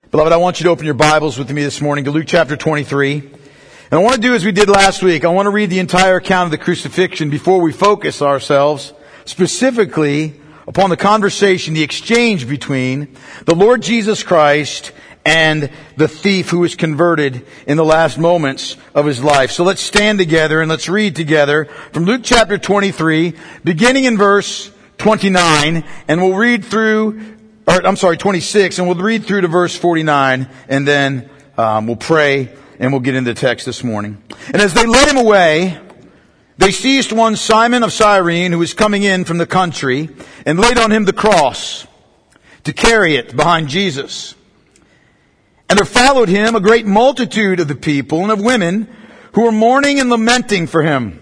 Beloved, I want you to open your Bibles with me this morning to Luke chapter 23. And I want to do as we did last week. I want to read the entire account of the crucifixion before we focus ourselves specifically upon the conversation, the exchange between the Lord Jesus Christ and the thief who was converted in the last moments of his life. So let's stand together and let's read together from Luke chapter 23, beginning in verse 29, and we'll read through 26, and we'll read through to verse 49, and then we'll pray, and we'll get into the text this morning. And as they led him away, they seized one Simon of Cyrene, who was coming in from the country, and laid on him the cross to carry it behind Jesus. And there followed him a great multitude of the people and of women who were mourning and lamenting for him.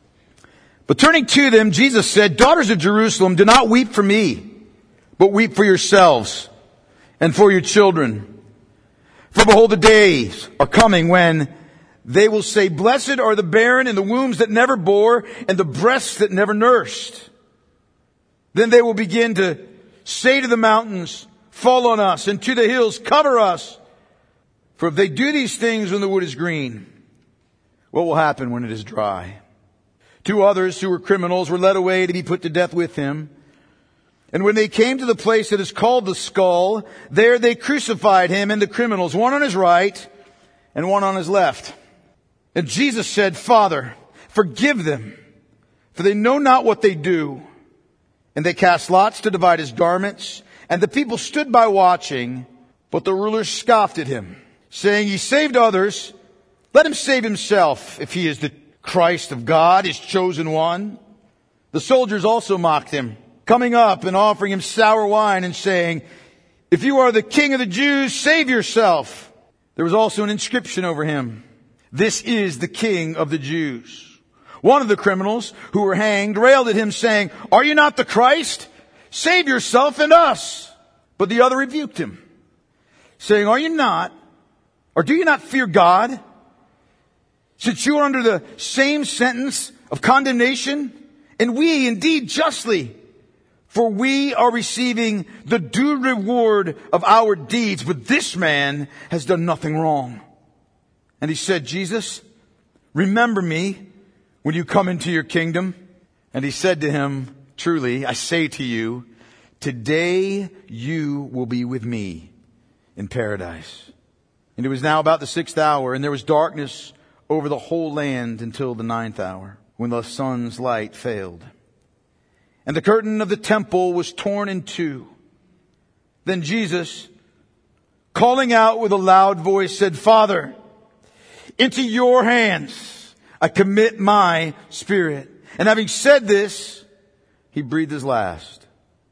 But turning to them, Jesus said, "Daughters of Jerusalem, do not weep for me, but weep for yourselves and for your children. For behold, the days are coming when they will say, blessed are the barren and the wombs that never bore and the breasts that never nursed. Then they will begin to say to the mountains, fall on us, and to the hills, cover us. For if they do these things when the wood is green, what will happen when it is dry?" Two others who were criminals were led away to be put to death with him. And when they came to the place that is called the Skull, there they crucified him and the criminals, one on his right and one on his left. And Jesus said, "Father, forgive them, for they know not what they do." And they cast lots to divide his garments. And the people stood by watching, but the rulers scoffed at him, saying, "He saved others. Let him save himself, if he is the Christ of God, his chosen one." The soldiers also mocked him, coming up and offering him sour wine and saying, "If you are the King of the Jews, save yourself." There was also an inscription over him, "This is the King of the Jews." One of the criminals who were hanged railed at him, saying, "Are you not the Christ? Save yourself and us." But the other rebuked him, saying, do you not fear God, since you are under the same sentence of condemnation? And we indeed justly, for we are receiving the due reward of our deeds, but this man has done nothing wrong. And he said, "Jesus, remember me when you come into your kingdom." And he said to him, "Truly, I say to you, today you will be with me in paradise." And it was now about the 6th hour, and there was darkness over the whole land until the 9th hour, when the sun's light failed. And the curtain of the temple was torn in two. Then Jesus, calling out with a loud voice, said, "Father, into your hands I commit my spirit." And having said this, he breathed his last.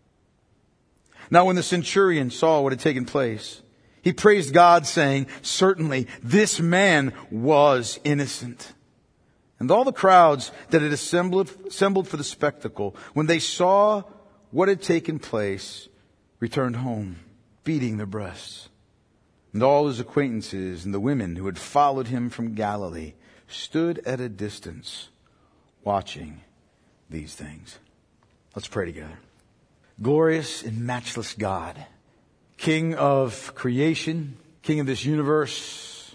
Now when the centurion saw what had taken place, he praised God, saying, "Certainly this man was innocent." And all the crowds that had assembled for the spectacle, when they saw what had taken place, returned home, beating their breasts. And all his acquaintances and the women who had followed him from Galilee stood at a distance, watching these things. Let's pray together. Glorious and matchless God, King of creation, King of this universe,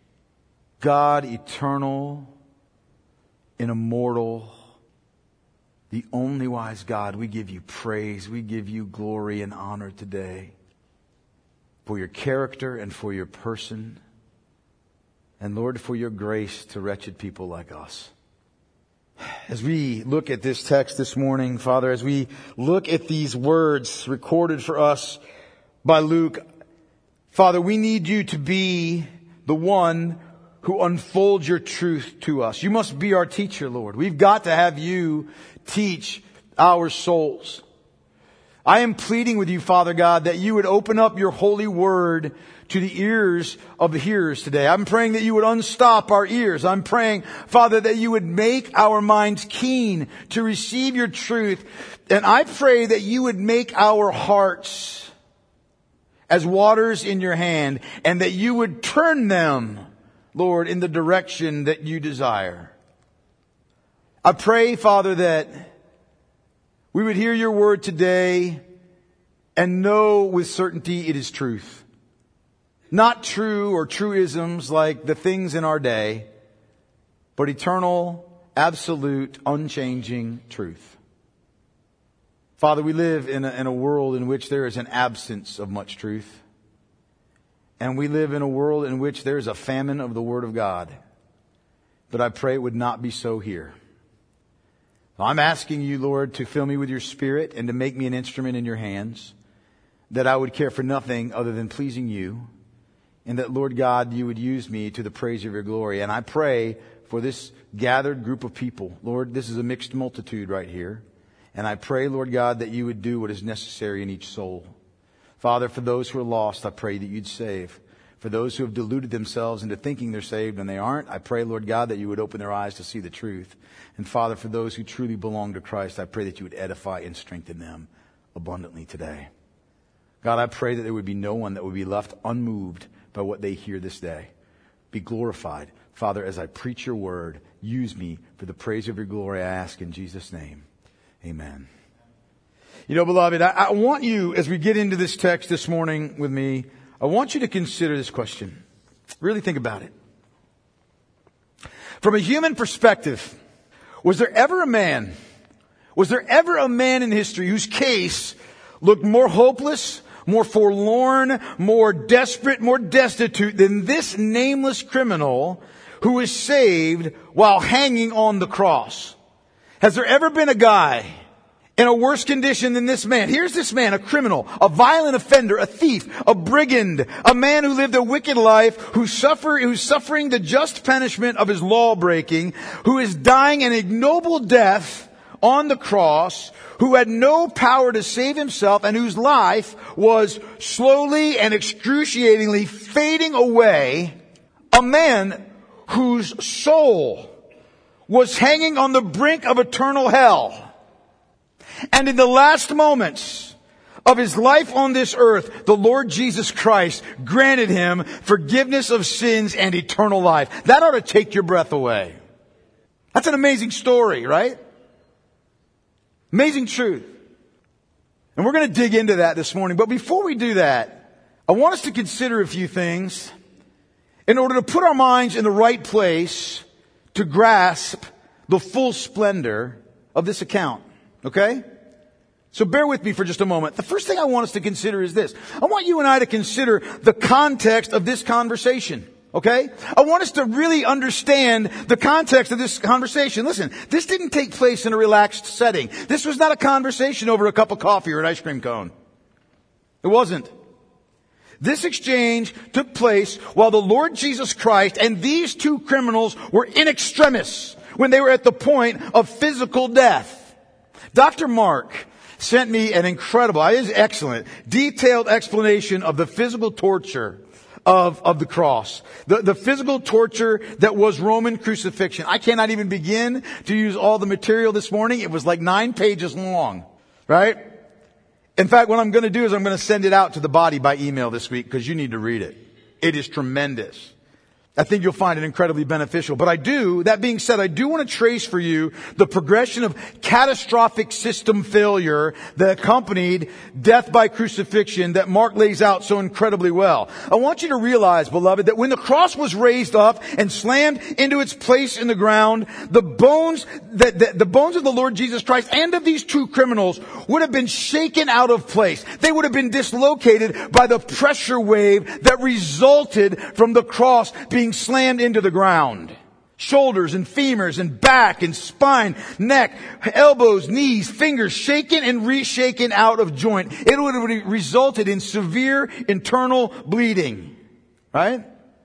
God eternal and immortal, the only wise God, we give you praise, we give you glory and honor today for your character and for your person, and Lord, for your grace to wretched people like us. As we look at this text this morning, Father, as we look at these words recorded for us by Luke, Father, we need you to be the one who unfolds your truth to us. You must be our teacher, Lord. We've got to have you teach our souls. I am pleading with you, Father God, that you would open up your holy word to the ears of the hearers today. I'm praying that you would unstop our ears. I'm praying, Father, that you would make our minds keen to receive your truth. And I pray that you would make our hearts as waters in your hand, and that you would turn them, Lord, in the direction that you desire. I pray, Father, that we would hear your word today and know with certainty it is truth. Not true or truisms like the things in our day, but eternal, absolute, unchanging truth. Father, we live in a world in which there is an absence of much truth. And we live in a world in which there is a famine of the Word of God. But I pray it would not be so here. I'm asking you, Lord, to fill me with your Spirit and to make me an instrument in your hands, that I would care for nothing other than pleasing you, and that, Lord God, you would use me to the praise of your glory. And I pray for this gathered group of people. Lord, this is a mixed multitude right here. And I pray, Lord God, that you would do what is necessary in each soul. Father, for those who are lost, I pray that you'd save. For those who have deluded themselves into thinking they're saved and they aren't, I pray, Lord God, that you would open their eyes to see the truth. And Father, for those who truly belong to Christ, I pray that you would edify and strengthen them abundantly today. God, I pray that there would be no one that would be left unmoved by what they hear this day. Be glorified. Father, as I preach your word, use me for the praise of your glory, I ask in Jesus' name. Amen. You know, beloved, I want you, as we get into this text this morning with me, I want you to consider this question. Really think about it. From a human perspective, was there ever a man in history whose case looked more hopeless, more forlorn, more desperate, more destitute than this nameless criminal who was saved while hanging on the cross? Has there ever been a guy in a worse condition than this man? Here's this man, a criminal, a violent offender, a thief, a brigand, a man who lived a wicked life, who's suffering the just punishment of his law breaking, who is dying an ignoble death on the cross, who had no power to save himself, and whose life was slowly and excruciatingly fading away. A man whose soul was hanging on the brink of eternal hell. And in the last moments of his life on this earth, the Lord Jesus Christ granted him forgiveness of sins and eternal life. That ought to take your breath away. That's an amazing story, right? Amazing truth. And we're going to dig into that this morning. But before we do that, I want us to consider a few things in order to put our minds in the right place to grasp the full splendor of this account. Okay? So bear with me for just a moment. The first thing I want us to consider is this. I want you and I to consider the context of this conversation. Okay? I want us to really understand the context of this conversation. Listen, this didn't take place in a relaxed setting. This was not a conversation over a cup of coffee or an ice cream cone. It wasn't. This exchange took place while the Lord Jesus Christ and these two criminals were in extremis, when they were at the point of physical death. Dr. Mark sent me an incredible, it is excellent, detailed explanation of the physical torture of the cross. The physical torture that was Roman crucifixion. I cannot even begin to use all the material this morning. It was like 9 pages long, right? In fact, what I'm going to do is I'm going to send it out to the body by email this week because you need to read it. It is tremendous. I think you'll find it incredibly beneficial. But that being said, I do want to trace for you the progression of catastrophic system failure that accompanied death by crucifixion that Mark lays out so incredibly well. I want you to realize, beloved, that when the cross was raised up and slammed into its place in the ground, the bones of the Lord Jesus Christ and of these two criminals would have been shaken out of place. They would have been dislocated by the pressure wave that resulted from the cross being slammed into the ground. Shoulders and femurs and back and spine, neck, elbows, knees, fingers shaken and reshaken out of joint. It would have resulted in severe internal bleeding. Right?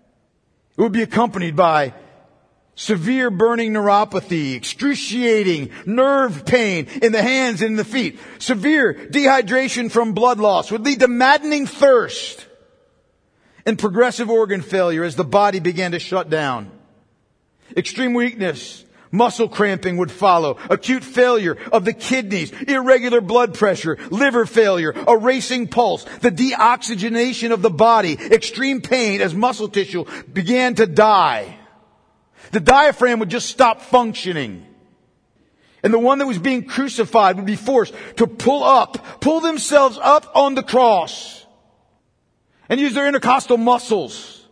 It would be accompanied by severe burning neuropathy, excruciating nerve pain in the hands and in the feet. Severe dehydration from blood loss would lead to maddening thirst and progressive organ failure as the body began to shut down. Extreme weakness, muscle cramping would follow. Acute failure of the kidneys, irregular blood pressure, liver failure, a racing pulse, the deoxygenation of the body, extreme pain as muscle tissue began to die. The diaphragm would just stop functioning. And the one that was being crucified would be forced to pull themselves up on the cross. and use their intercostal muscles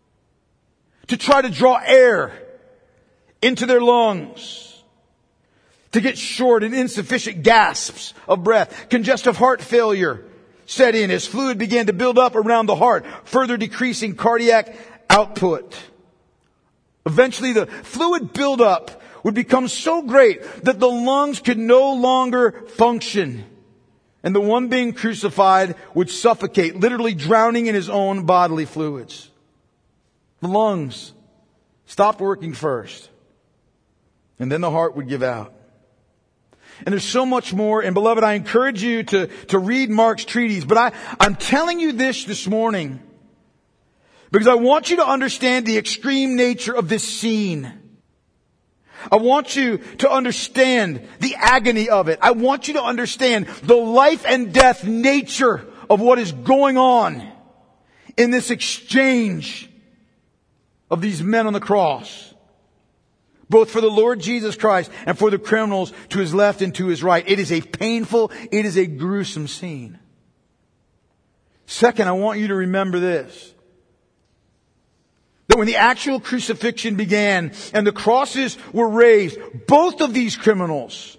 to try to draw air into their lungs, to get short and insufficient gasps of breath. Congestive heart failure set in as fluid began to build up around the heart, further decreasing cardiac output. Eventually, the fluid buildup would become so great that the lungs could no longer function. And the one being crucified would suffocate, literally drowning in his own bodily fluids. The lungs stopped working first, and then the heart would give out. And there's so much more. And beloved, I encourage you to read Mark's treatise. But I'm telling you this morning because I want you to understand the extreme nature of this scene. I want you to understand the agony of it. I want you to understand the life and death nature of what is going on in this exchange of these men on the cross. Both for the Lord Jesus Christ and for the criminals to his left and to his right. It is a painful, it is a gruesome scene. Second, I want you to remember this. That when the actual crucifixion began and the crosses were raised, both of these criminals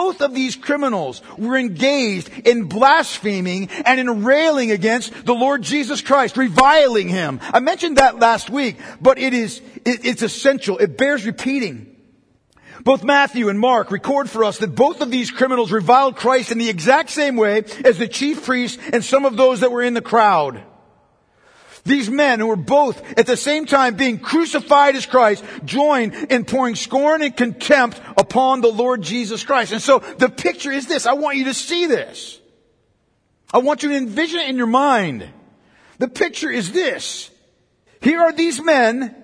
were engaged in blaspheming and in railing against the Lord Jesus Christ, reviling him. I mentioned that last week, but it's essential. It bears repeating. Both Matthew and Mark record for us that both of these criminals reviled Christ in the exact same way as the chief priests and some of those that were in the crowd. These men who were both at the same time being crucified as Christ joined in pouring scorn and contempt upon the Lord Jesus Christ. And so the picture is this. I want you to see this. I want you to envision it in your mind. The picture is this. Here are these men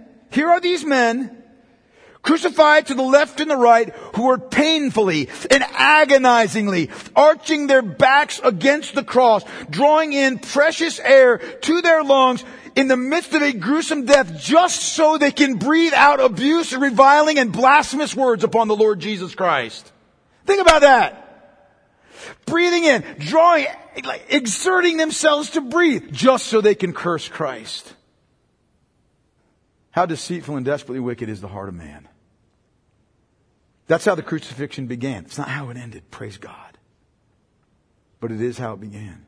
crucified to the left and the right, who are painfully and agonizingly arching their backs against the cross, drawing in precious air to their lungs in the midst of a gruesome death, just so they can breathe out abuse and reviling and blasphemous words upon the Lord Jesus Christ. Think about that. Breathing in, drawing, exerting themselves to breathe, just so they can curse Christ. How deceitful and desperately wicked is the heart of man. That's how the crucifixion began. It's not how it ended, praise God. But it is how it began.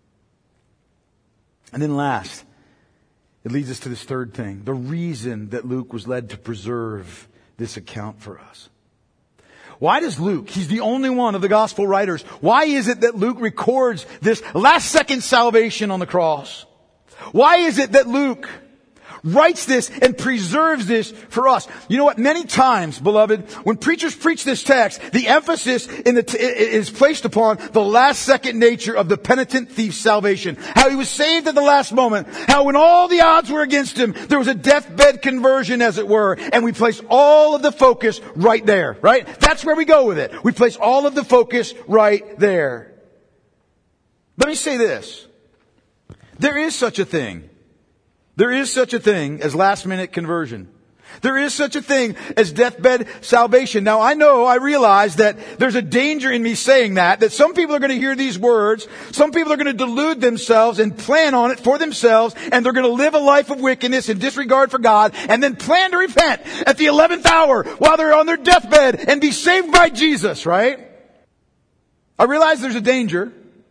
And then last, it leads us to this third thing. The reason that Luke was led to preserve this account for us. Why does Luke, he's the only one of the gospel writers, why is it that Luke records this last second salvation on the cross? Why is it that Luke writes this and preserves this for us? You know what? Many times, beloved, when preachers preach this text, the emphasis is placed upon the last second nature of the penitent thief's salvation. How he was saved at the last moment. How when all the odds were against him, there was a deathbed conversion, as it were. And we place all of the focus right there, right? That's where we go with it. We place all of the focus right there. Let me say this. There is such a thing. There is such a thing as last-minute conversion. There is such a thing as deathbed salvation. Now, I realize that there's a danger in me saying that some people are going to hear these words, some people are going to delude themselves and plan on it for themselves, and they're going to live a life of wickedness and disregard for God, and then plan to repent at the 11th hour while they're on their deathbed and be saved by Jesus, right? I realize there's a danger.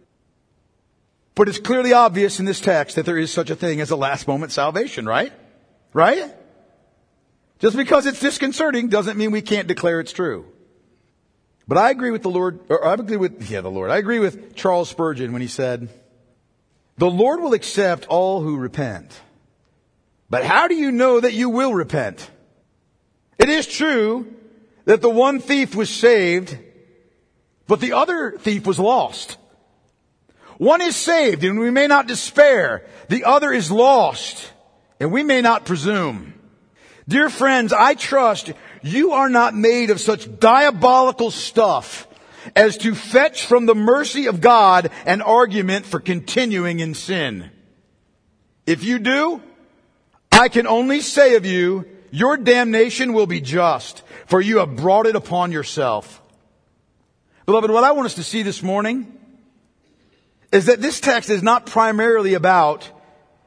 But it's clearly obvious in this text that there is such a thing as a last moment salvation, right? Right? Just because it's disconcerting doesn't mean we can't declare it's true. But I agree with I agree with Charles Spurgeon when he said, "The Lord will accept all who repent. But how do you know that you will repent? It is true that the one thief was saved, but the other thief was lost. One is saved, and we may not despair. The other is lost, and we may not presume. Dear friends, I trust you are not made of such diabolical stuff as to fetch from the mercy of God an argument for continuing in sin. If you do, I can only say of you, your damnation will be just, for you have brought it upon yourself." Beloved, what I want us to see this morning is that this text is not primarily about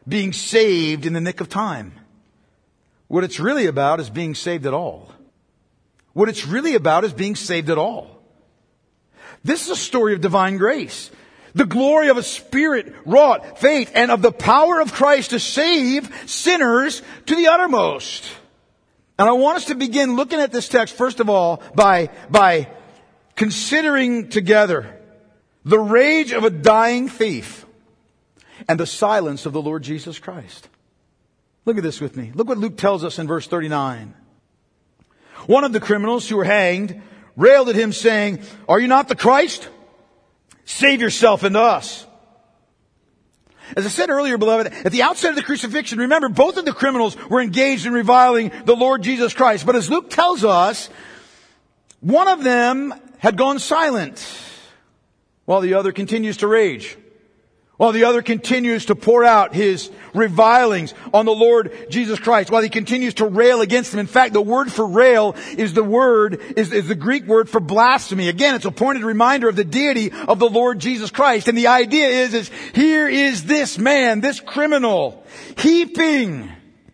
being saved in the nick of time. What it's really about is being saved at all. What it's really about is being saved at all. This is a story of divine grace. The glory of a Spirit-wrought faith and of the power of Christ to save sinners to the uttermost. And I want us to begin looking at this text, first of all, by considering together the rage of a dying thief and the silence of the Lord Jesus Christ. Look at this with me. Look what Luke tells us in verse 39. One of the criminals who were hanged railed at him, saying, "Are you not the Christ? Save yourself and us." As I said earlier, beloved, at the outset of the crucifixion, remember, both of the criminals were engaged in reviling the Lord Jesus Christ. But as Luke tells us, one of them had gone silent while the other continues to rage, while the other continues to pour out his revilings on the Lord Jesus Christ, while he continues to rail against him. In fact, the word for rail is the Greek word for blasphemy. Again, it's a pointed reminder of the deity of the Lord Jesus Christ. And the idea is here is this man, this criminal, heaping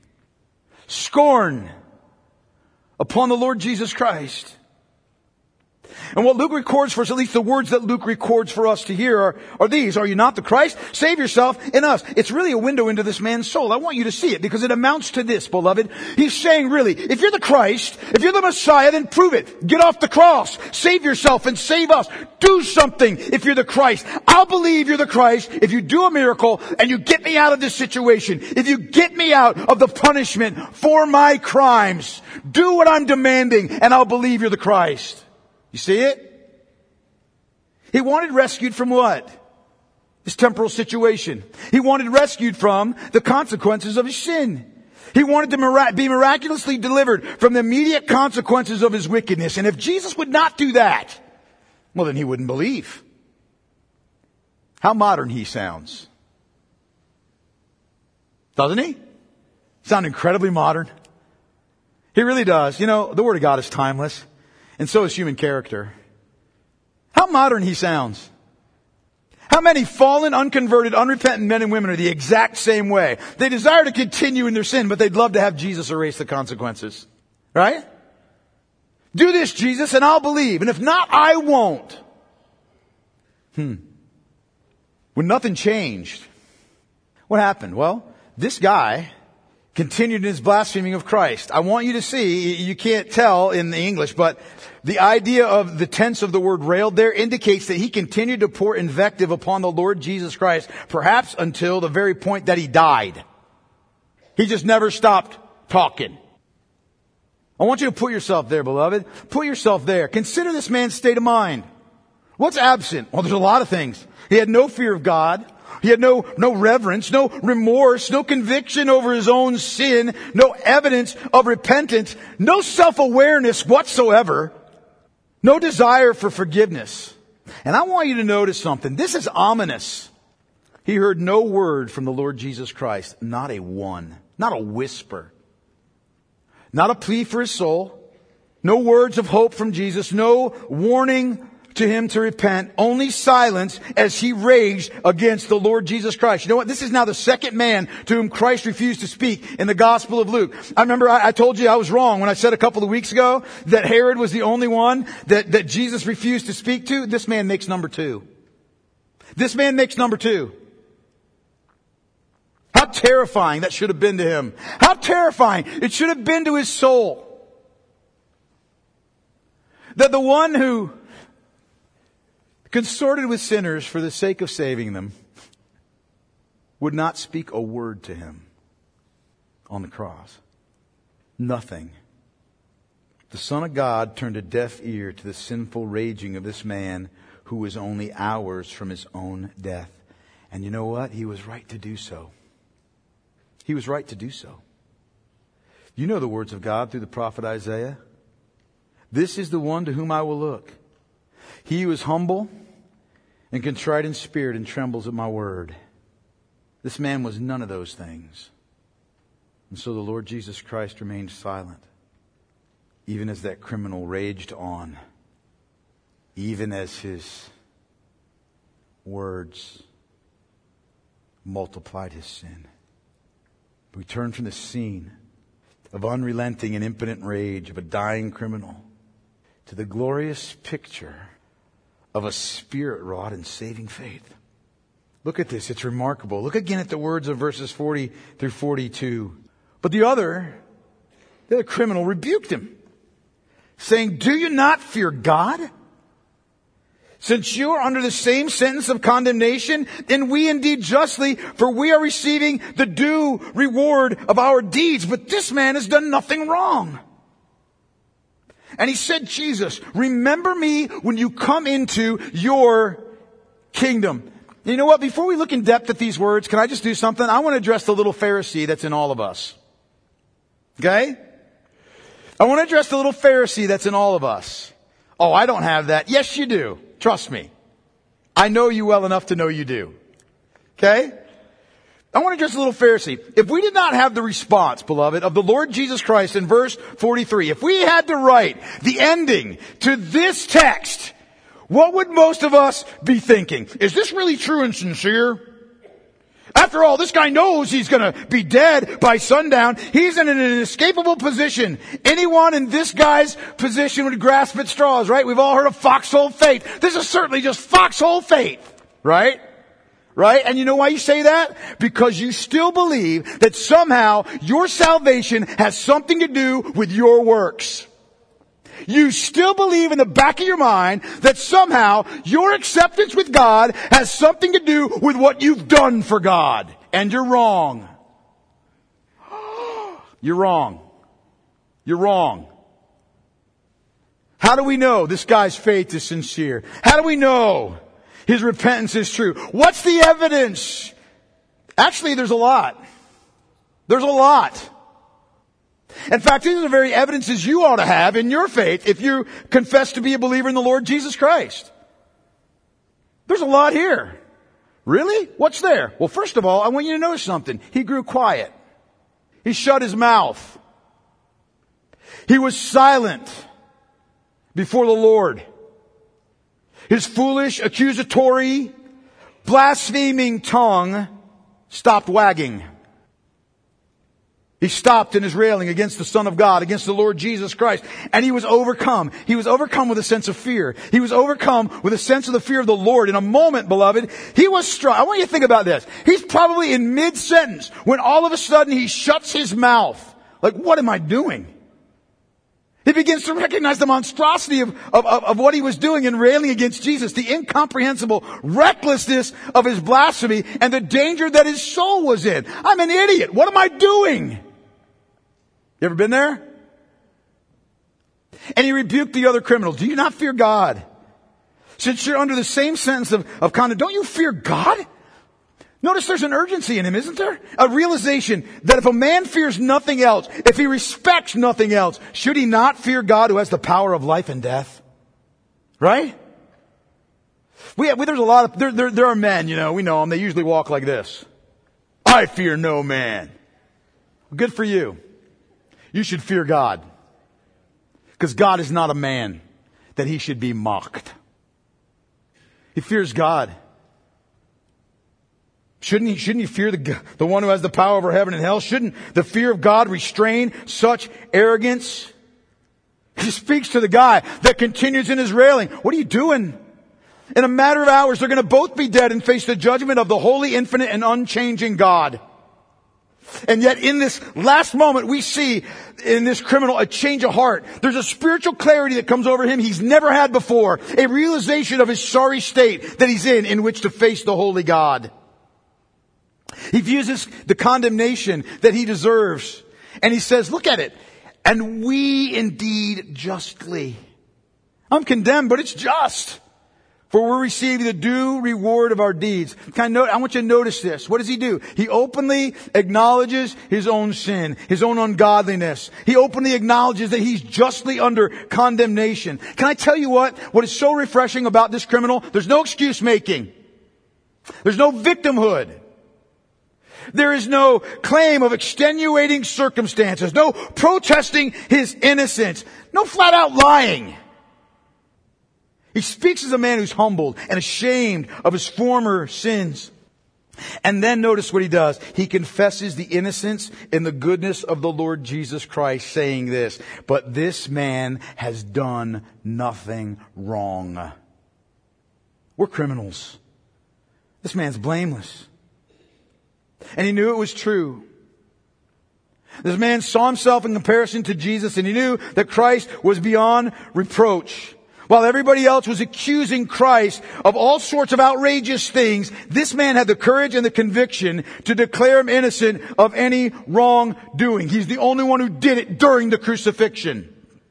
scorn upon the Lord Jesus Christ. And what Luke records for us, at least the words that Luke records for us to hear are these: "Are you not the Christ? Save yourself and us." It's really a window into this man's soul. I want you to see it because it amounts to this, beloved. He's saying, really, if you're the Christ, if you're the Messiah, then prove it. Get off the cross. Save yourself and save us. Do something if you're the Christ. I'll believe you're the Christ if you do a miracle and you get me out of this situation. If you get me out of the punishment for my crimes. Do what I'm demanding and I'll believe you're the Christ. You see it? He wanted rescued from what? His temporal situation. He wanted rescued from the consequences of his sin. He wanted to be miraculously delivered from the immediate consequences of his wickedness. And if Jesus would not do that, well, then he wouldn't believe. How modern he sounds. Doesn't he? Sound incredibly modern. He really does. You know, the Word of God is timeless. And so is human character. How modern he sounds. How many fallen, unconverted, unrepentant men and women are the exact same way? They desire to continue in their sin, but they'd love to have Jesus erase the consequences. Right? Do this, Jesus, and I'll believe. And if not, I won't. When nothing changed, what happened? Well, this guy continued in his blaspheming of Christ. I want you to see, you can't tell in the English, but the idea of the tense of the word railed there indicates that he continued to pour invective upon the Lord Jesus Christ, perhaps until the very point that he died. He just never stopped talking. I want you to put yourself there, beloved. Put yourself there. Consider this man's state of mind. What's absent? Well, there's a lot of things. He had no fear of God. He had no reverence, no remorse, no conviction over his own sin, no evidence of repentance, no self-awareness whatsoever, no desire for forgiveness. And I want you to notice something. This is ominous. He heard no word from the Lord Jesus Christ. Not a one. Not a whisper. Not a plea for his soul. No words of hope from Jesus. No warning to him to repent, only silence as he raged against the Lord Jesus Christ. You know what? This is now the second man to whom Christ refused to speak in the Gospel of Luke. I remember I told you I was wrong when I said a couple of weeks ago that Herod was the only one that Jesus refused to speak to. This man makes number two. This man makes number two. How terrifying that should have been to him. How terrifying it should have been to his soul. That the one who consorted with sinners for the sake of saving them would not speak a word to him on the cross. Nothing. The Son of God turned a deaf ear to the sinful raging of this man who was only hours from his own death. And you know what? He was right to do so. He was right to do so. You know the words of God through the prophet Isaiah. This is the one to whom I will look. He who is humble and contrite in spirit and trembles at my word. This man was none of those things. And so the Lord Jesus Christ remained silent, even as that criminal raged on, even as his words multiplied his sin. We turn from the scene of unrelenting and impotent rage of a dying criminal to the glorious picture of a Spirit-wrought and saving faith. Look at this. It's remarkable. Look again at the words of verses 40 through 42. But the other criminal rebuked him, saying, "Do you not fear God? Since you are under the same sentence of condemnation, and we indeed justly, for we are receiving the due reward of our deeds. But this man has done nothing wrong." And he said, "Jesus, remember me when you come into your kingdom." You know what? Before we look in depth at these words, can I just do something? I want to address the little Pharisee that's in all of us. Okay? I want to address the little Pharisee that's in all of us. Oh, I don't have that. Yes, you do. Trust me. I know you well enough to know you do. Okay? I want to address the little Pharisee. If we did not have the response, beloved, of the Lord Jesus Christ in verse 43, if we had to write the ending to this text, what would most of us be thinking? Is this really true and sincere? After all, this guy knows he's going to be dead by sundown. He's in an inescapable position. Anyone in this guy's position would grasp at straws, right? We've all heard of foxhole faith. This is certainly just foxhole faith, right? Right? And you know why you say that? Because you still believe that somehow your salvation has something to do with your works. You still believe in the back of your mind that somehow your acceptance with God has something to do with what you've done for God. And you're wrong. You're wrong. You're wrong. How do we know this guy's faith is sincere? How do we know his repentance is true? What's the evidence? Actually, there's a lot. There's a lot. In fact, these are the very evidences you ought to have in your faith if you confess to be a believer in the Lord Jesus Christ. There's a lot here. Really? What's there? Well, first of all, I want you to notice something. He grew quiet. He shut his mouth. He was silent before the Lord. His foolish, accusatory, blaspheming tongue stopped wagging. He stopped in his railing against the Son of God, against the Lord Jesus Christ. And he was overcome. He was overcome with a sense of fear. He was overcome with a sense of the fear of the Lord. In a moment, beloved, he was struck. I want you to think about this. He's probably in mid-sentence when all of a sudden he shuts his mouth. Like, what am I doing? He begins to recognize the monstrosity of what he was doing in railing against Jesus, the incomprehensible recklessness of his blasphemy, and the danger that his soul was in. I'm an idiot. What am I doing? You ever been there? And he rebuked the other criminals. Do you not fear God? Since you're under the same sentence of conduct, don't you fear God? Notice there's an urgency in him, isn't there? A realization that if a man fears nothing else, if he respects nothing else, should he not fear God who has the power of life and death? Right? There's a lot of, there are men, we know them, they usually walk like this. I fear no man. Good for you. You should fear God. Because God is not a man that he should be mocked. He fears God. Shouldn't he fear the one who has the power over heaven and hell? Shouldn't the fear of God restrain such arrogance? He speaks to the guy that continues in his railing. What are you doing? In a matter of hours, they're going to both be dead and face the judgment of the holy, infinite, and unchanging God. And yet in this last moment, we see in this criminal a change of heart. There's a spiritual clarity that comes over him he's never had before. A realization of his sorry state that he's in which to face the holy God. He views the condemnation that he deserves. And he says, look at it. And we indeed justly. I'm condemned, but it's just. For we're receiving the due reward of our deeds. I want you to notice this. What does he do? He openly acknowledges his own sin, his own ungodliness. He openly acknowledges that he's justly under condemnation. Can I tell you what is so refreshing about this criminal? There's no excuse making. There's no victimhood. There is no claim of extenuating circumstances. No protesting his innocence. No flat out lying. He speaks as a man who's humbled and ashamed of his former sins. And then notice what he does. He confesses the innocence and the goodness of the Lord Jesus Christ, saying this, but this man has done nothing wrong. We're criminals. This man's blameless. And he knew it was true. This man saw himself in comparison to Jesus, and he knew that Christ was beyond reproach. While everybody else was accusing Christ of all sorts of outrageous things, this man had the courage and the conviction to declare him innocent of any wrongdoing. He's the only one who did it during the crucifixion.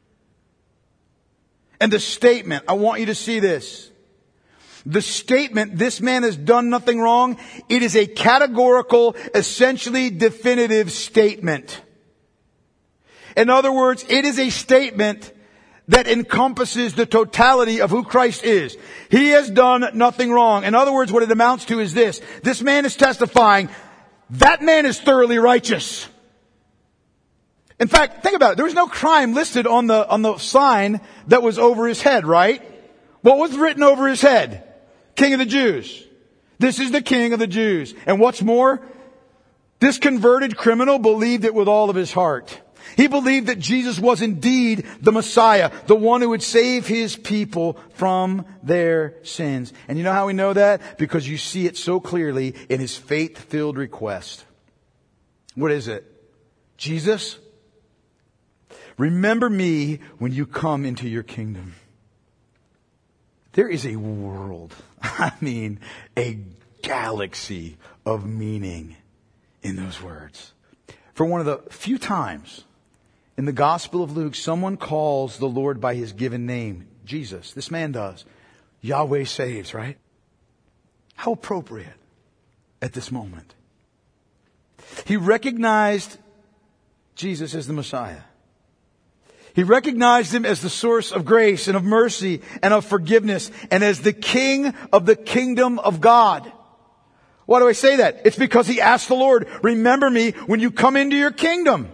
And the statement, I want you to see this. The statement, this man has done nothing wrong, it is a categorical, essentially definitive statement. In other words, it is a statement that encompasses the totality of who Christ is. He has done nothing wrong. In other words, what it amounts to is this. This man is testifying, that man is thoroughly righteous. In fact, think about it. There was no crime listed on the sign that was over his head, right? What was written over his head? King of the Jews. This is the King of the Jews. And what's more, this converted criminal believed it with all of his heart. He believed that Jesus was indeed the Messiah, the one who would save his people from their sins. And you know how we know that? Because you see it so clearly in his faith-filled request. What is it? Jesus, remember me when you come into your kingdom. There is a world, a galaxy of meaning in those words. For one of the few times in the Gospel of Luke, someone calls the Lord by his given name, Jesus. This man does. Yahweh saves, right? How appropriate at this moment. He recognized Jesus as the Messiah. He recognized him as the source of grace and of mercy and of forgiveness and as the King of the kingdom of God. Why do I say that? It's because he asked the Lord, remember me when you come into your kingdom.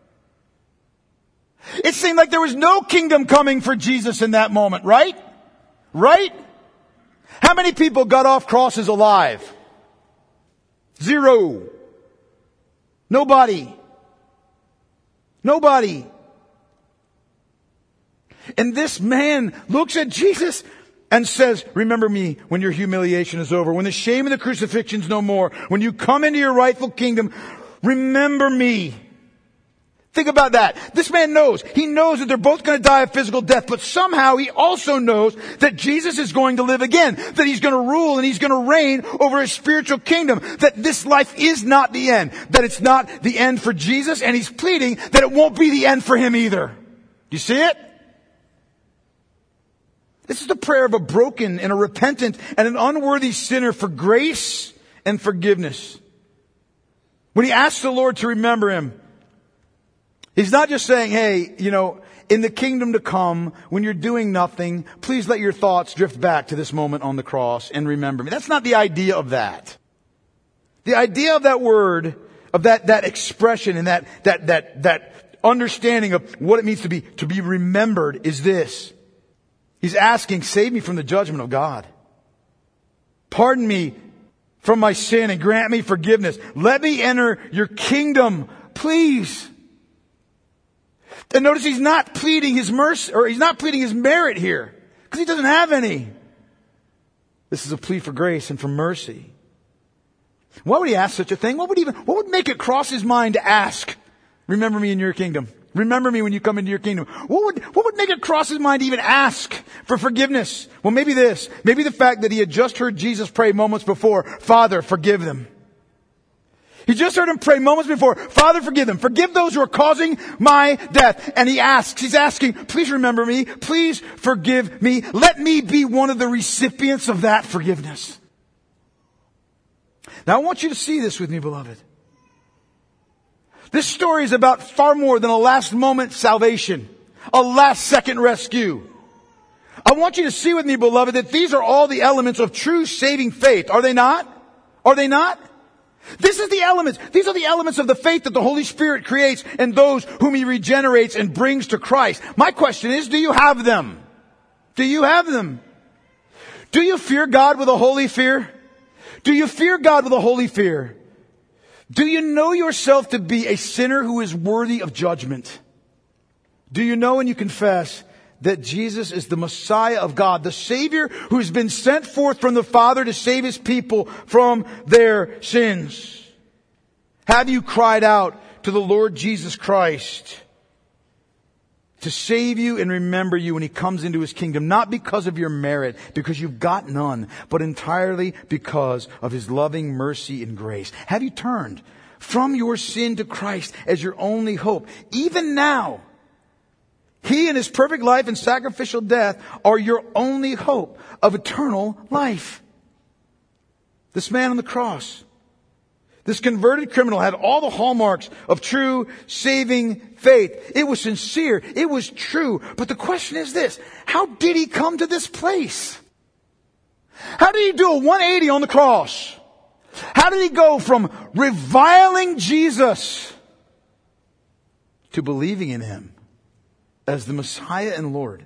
It seemed like there was no kingdom coming for Jesus in that moment, right? Right? How many people got off crosses alive? 0. Nobody. Nobody. And this man looks at Jesus and says, remember me when your humiliation is over, when the shame of the crucifixion is no more, when you come into your rightful kingdom, remember me. Think about that. This man knows. He knows that they're both going to die a physical death, but somehow he also knows that Jesus is going to live again, that he's going to rule and he's going to reign over his spiritual kingdom, that this life is not the end, that it's not the end for Jesus, and he's pleading that it won't be the end for him either. Do you see it? This is the prayer of a broken and a repentant and an unworthy sinner for grace and forgiveness. When he asks the Lord to remember him, he's not just saying, hey, in the kingdom to come, when you're doing nothing, please let your thoughts drift back to this moment on the cross and remember me. That's not the idea of that. The idea of that word, of that expression and that understanding of what it means to be remembered is this. He's asking, save me from the judgment of God. Pardon me from my sin and grant me forgiveness. Let me enter your kingdom, please. And notice he's not pleading his mercy, or he's not pleading his merit here, because he doesn't have any. This is a plea for grace and for mercy. Why would he ask such a thing? What would make it cross his mind to ask, remember me in your kingdom? Remember me when you come into your kingdom. What would make it cross his mind to even ask for forgiveness? Well, maybe this. Maybe the fact that he had just heard Jesus pray moments before, Father, forgive them. He just heard him pray moments before, Father, forgive them. Forgive those who are causing my death. And he's asking, please remember me. Please forgive me. Let me be one of the recipients of that forgiveness. Now I want you to see this with me, beloved. This story is about far more than a last moment salvation, a last second rescue. I want you to see with me, beloved, that these are all the elements of true saving faith. Are they not? Are they not? These are the elements of the faith that the Holy Spirit creates in those whom He regenerates and brings to Christ. My question is, do you have them? Do you have them? Do you fear God with a holy fear? Do you fear God with a holy fear? Do you know yourself to be a sinner who is worthy of judgment? Do you know and you confess that Jesus is the Messiah of God, the Savior who's been sent forth from the Father to save His people from their sins? Have you cried out to the Lord Jesus Christ to save you and remember you when He comes into His kingdom, not because of your merit, because you've got none, but entirely because of His loving mercy and grace? Have you turned from your sin to Christ as your only hope? Even now, He and His perfect life and sacrificial death are your only hope of eternal life. This man on the cross, this converted criminal, had all the hallmarks of true saving faith. It was sincere. It was true. But the question is this: how did he come to this place? How did he do a 180 on the cross? How did he go from reviling Jesus to believing in Him as the Messiah and Lord?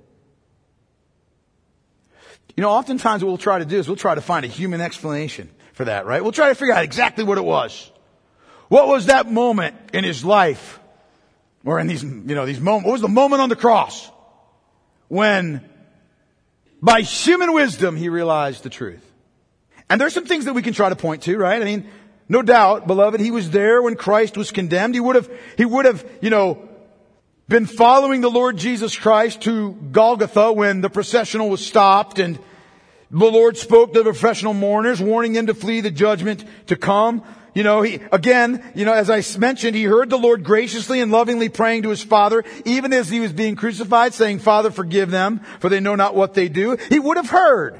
You know, oftentimes what we'll try to do is we'll try to find a human explanation for that, right? We'll try to figure out exactly what it was. What was that moment in his life? Or in these moments? What was the moment on the cross when by human wisdom he realized the truth? And there's some things that we can try to point to, right? I mean, no doubt, beloved, he was there when Christ was condemned. He would have, been following the Lord Jesus Christ to Golgotha when the processional was stopped, and the Lord spoke to the professional mourners, warning them to flee the judgment to come. As I mentioned, he heard the Lord graciously and lovingly praying to His Father, even as He was being crucified, saying, "Father, forgive them, for they know not what they do." He would have heard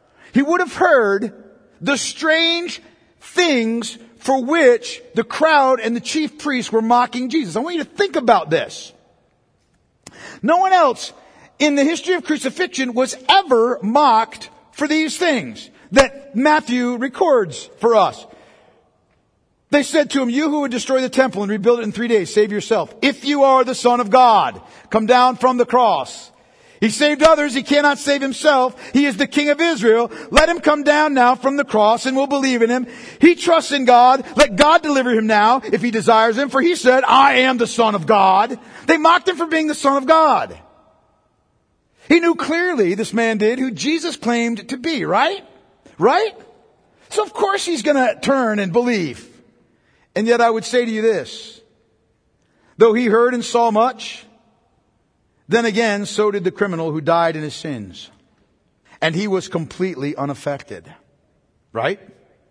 the strange things for which the crowd and the chief priests were mocking Jesus. I want you to think about this. No one else in the history of crucifixion was ever mocked for these things that Matthew records for us. They said to Him, "You who would destroy the temple and rebuild it in 3 days, save yourself. If you are the Son of God, come down from the cross." He saved others. He cannot save Himself. He is the King of Israel. Let Him come down now from the cross and we'll believe in Him. He trusts in God. Let God deliver Him now if He desires Him. For He said, "I am the Son of God." They mocked Him for being the Son of God. He knew clearly, this man did, who Jesus claimed to be, right? Right? So of course he's going to turn and believe. And yet I would say to you this: though he heard and saw much, then again, so did the criminal who died in his sins. And he was completely unaffected. Right?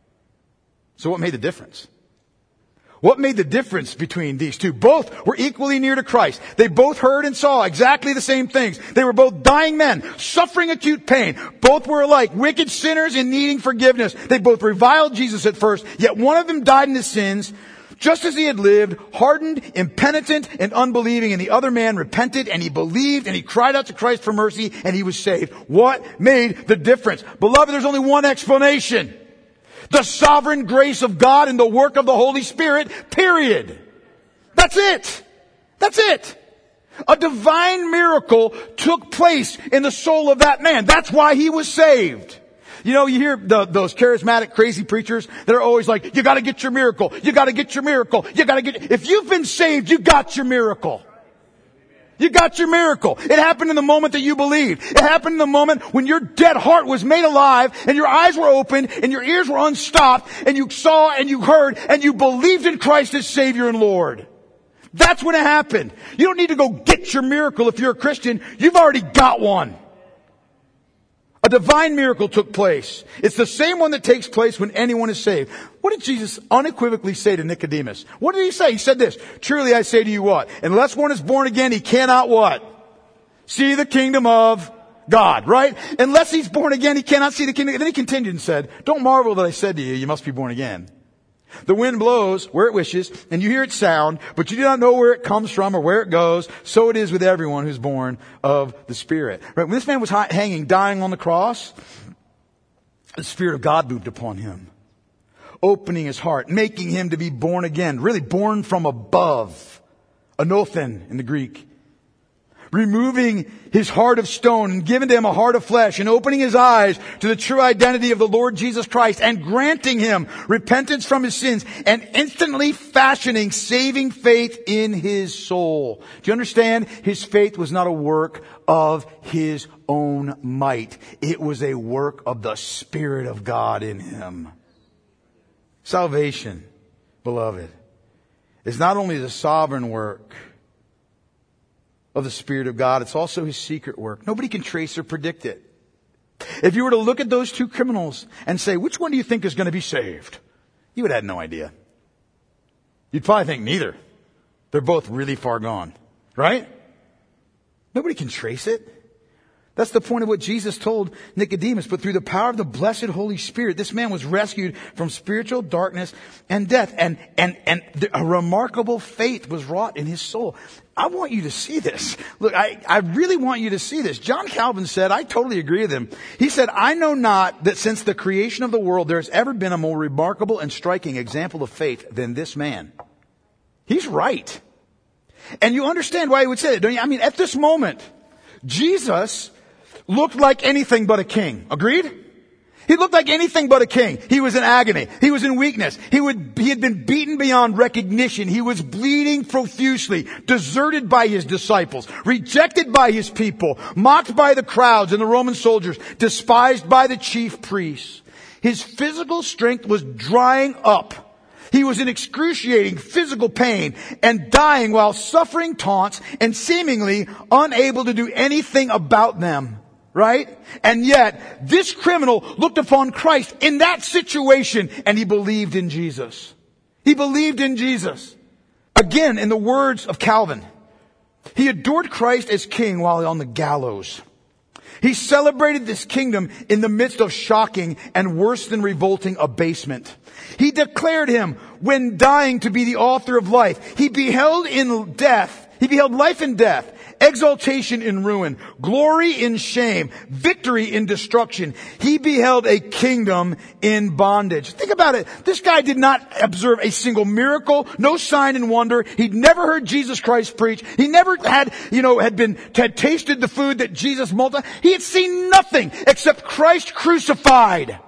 So what made the difference? What made the difference between these two? Both were equally near to Christ. They both heard and saw exactly the same things. They were both dying men, suffering acute pain. Both were alike wicked sinners and needing forgiveness. They both reviled Jesus at first, yet one of them died in his sins, just as he had lived, hardened, impenitent, and unbelieving. And the other man repented and he believed and he cried out to Christ for mercy and he was saved. What made the difference? Beloved, there's only one explanation: the sovereign grace of God and the work of the Holy Spirit, period. That's it. That's it. A divine miracle took place in the soul of that man. That's why he was saved. You know, you hear those charismatic, crazy preachers that are always like, "You gotta get your miracle. You gotta get your miracle. If you've been saved, you got your miracle. You got your miracle. It happened in the moment that you believed. It happened in the moment when your dead heart was made alive and your eyes were open and your ears were unstopped and you saw and you heard and you believed in Christ as Savior and Lord. That's when it happened. You don't need to go get your miracle if you're a Christian. You've already got one. A divine miracle took place. It's the same one that takes place when anyone is saved. What did Jesus unequivocally say to Nicodemus? What did He say? He said this: "Truly I say to you what? Unless one is born again, he cannot" what? "See the kingdom of God," right? Unless he's born again, he cannot see the kingdom. And then he continued and said, "Don't marvel that I said to you, you must be born again. The wind blows where it wishes, and you hear its sound, but you do not know where it comes from or where it goes. So it is with everyone who's born of the Spirit." Right? When this man was hanging, dying on the cross, the Spirit of God moved upon him, opening his heart, making him to be born again, really born from above. Anothen in the Greek. removing his heart of stone and giving to him a heart of flesh and opening his eyes to the true identity of the Lord Jesus Christ and granting him repentance from his sins and instantly fashioning saving faith in his soul. Do you understand? His faith was not a work of his own might. It was a work of the Spirit of God in him. Salvation, beloved, is not only the sovereign work of the Spirit of God, it's also his secret work. Nobody can trace or predict it. If you were to look at those two criminals and say, which one do you think is going to be saved? You would have no idea. You'd probably think neither. They're both really far gone, right? Nobody can trace it. That's the point of what Jesus told Nicodemus. But through the power of the blessed Holy Spirit, this man was rescued from spiritual darkness and death. And a remarkable faith was wrought in his soul. I want you to see this. Look, I really want you to see this. John Calvin said, I totally agree with him. He said, I know not that since the creation of the world there has ever been a more remarkable and striking example of faith than this man. He's right. And you understand why he would say that, don't you? I mean, at this moment, Jesus looked like anything but a king. Agreed? He looked like anything but a king. He was in agony. He was in weakness. He had been beaten beyond recognition. He was bleeding profusely, deserted by his disciples, rejected by his people, mocked by the crowds and the Roman soldiers, despised by the chief priests. His physical strength was drying up. He was in excruciating physical pain and dying while suffering taunts and seemingly unable to do anything about them. Right? And yet, this criminal looked upon Christ in that situation and he believed in Jesus. He believed in Jesus. Again, in the words of Calvin, he adored Christ as king while on the gallows. He celebrated this kingdom in the midst of shocking and worse than revolting abasement. He declared him, when dying, to be the author of life. He beheld life in death, exaltation in ruin, glory in shame, victory in destruction. He beheld a kingdom in bondage. Think about it. This guy did not observe a single miracle, no sign and wonder. He'd never heard Jesus Christ preach. He never had tasted the food that Jesus multiplied. He had seen nothing except Christ crucified.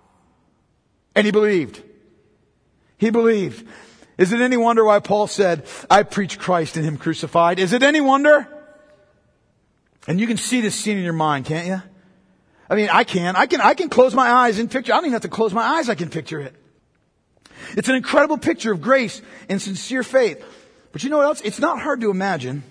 And he believed. He believed. Is it any wonder why Paul said, I preach Christ and him crucified? Is it any wonder? And you can see this scene in your mind, can't you? I mean, I can close my eyes and picture. I don't even have to close my eyes. I can picture it. It's an incredible picture of grace and sincere faith. But you know what else? It's not hard to imagine.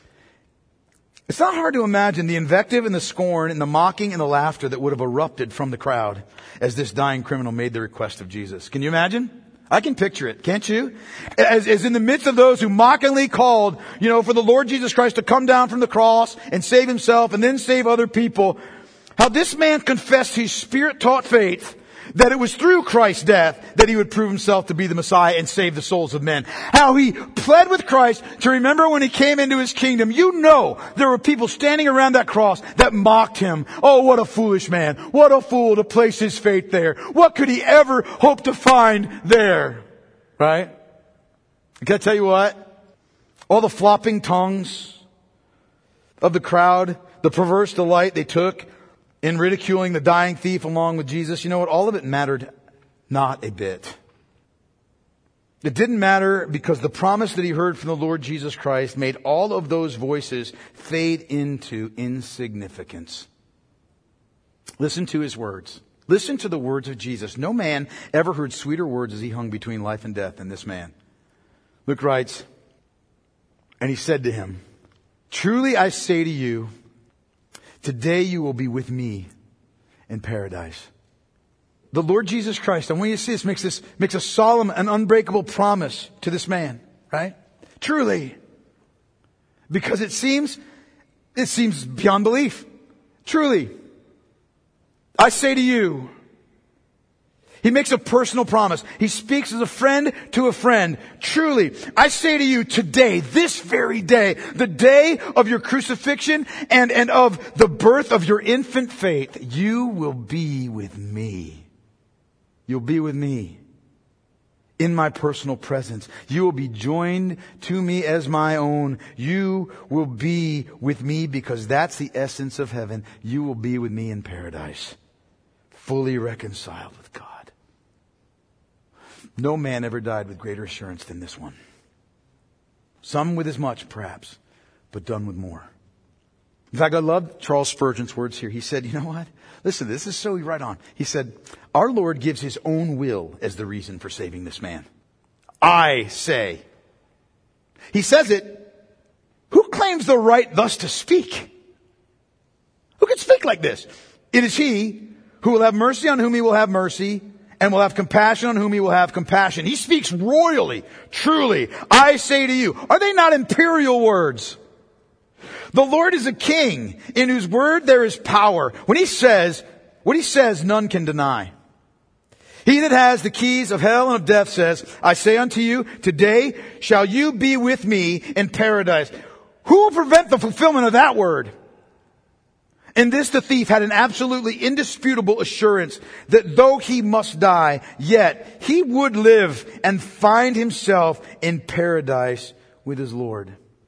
It's not hard to imagine the invective and the scorn and the mocking and the laughter that would have erupted from the crowd as this dying criminal made the request of Jesus. Can you imagine? I can picture it, can't you? As in the midst of those who mockingly called, for the Lord Jesus Christ to come down from the cross and save himself and then save other people, how this man confessed his Spirit-taught faith that it was through Christ's death that he would prove himself to be the Messiah and save the souls of men. How he pled with Christ to remember when he came into his kingdom. There were people standing around that cross that mocked him. Oh, what a foolish man. What a fool to place his faith there. What could he ever hope to find there? Right? Can I tell you what? All the flopping tongues of the crowd, the perverse delight they took in ridiculing the dying thief along with Jesus, you know what? All of it mattered not a bit. It didn't matter because the promise that he heard from the Lord Jesus Christ made all of those voices fade into insignificance. Listen to his words. Listen to the words of Jesus. No man ever heard sweeter words as he hung between life and death than this man. Luke writes, and he said to him, truly I say to you, today you will be with me in paradise. The Lord Jesus Christ, I want you to see this, makes a solemn and unbreakable promise to this man, right? Truly. Because it seems beyond belief. Truly. I say to you. He makes a personal promise. He speaks as a friend to a friend. Truly, I say to you today, this very day, the day of your crucifixion and of the birth of your infant faith, you will be with me. You'll be with me in my personal presence. You will be joined to me as my own. You will be with me because that's the essence of heaven. You will be with me in paradise, fully reconciled with God. No man ever died with greater assurance than this one. Some with as much, perhaps, but done with more. In fact, I love Charles Spurgeon's words here. He said, you know what? Listen, this is so right on. He said, our Lord gives his own will as the reason for saving this man. I say. He says it. Who claims the right thus to speak? Who can speak like this? It is he who will have mercy on whom he will have mercy, and will have compassion on whom he will have compassion. He speaks royally, truly. I say to you, are they not imperial words? The Lord is a king in whose word there is power. When he says, what he says none can deny. He that has the keys of hell and of death says, I say unto you, today shall you be with me in paradise. Who will prevent the fulfillment of that word? In this the thief had an absolutely indisputable assurance that though he must die, yet he would live and find himself in paradise with his Lord.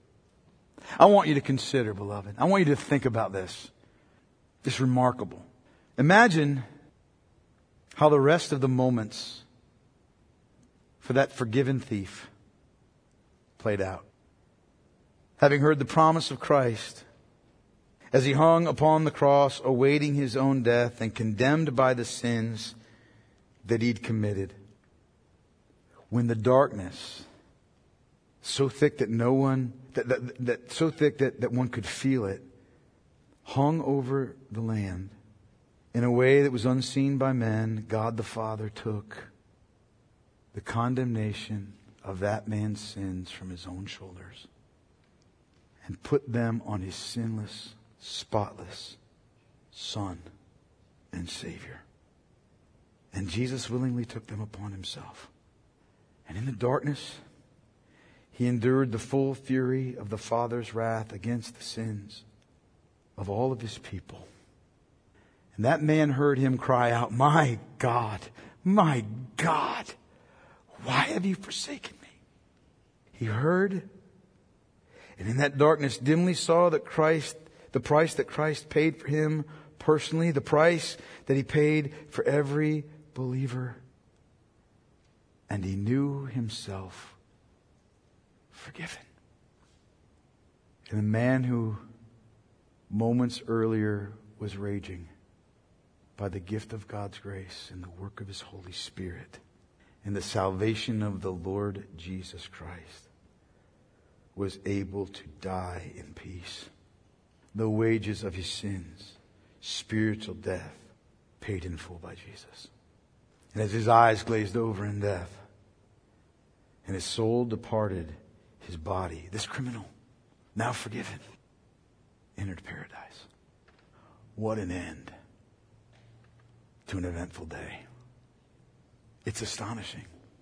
I want you to consider, beloved. I want you to think about this. It's remarkable. Imagine how the rest of the moments for that forgiven thief played out. Having heard the promise of Christ, as he hung upon the cross, awaiting his own death and condemned by the sins that he'd committed. When the darkness, so thick that no one, so thick that one could feel it, hung over the land in a way that was unseen by men, God the Father took the condemnation of that man's sins from his own shoulders and put them on his sinless, spotless Son and Savior. And Jesus willingly took them upon himself. And in the darkness, he endured the full fury of the Father's wrath against the sins of all of his people. And that man heard him cry out, my God, why have you forsaken me? He heard, and in that darkness dimly saw that the price that Christ paid for him personally, the price that he paid for every believer. And he knew himself forgiven. And the man who moments earlier was raging by the gift of God's grace and the work of his Holy Spirit and the salvation of the Lord Jesus Christ was able to die in peace. The wages of his sins, spiritual death, paid in full by Jesus. And as his eyes glazed over in death and his soul departed his body, this criminal, now forgiven, entered paradise. What an end to an eventful day. It's astonishing,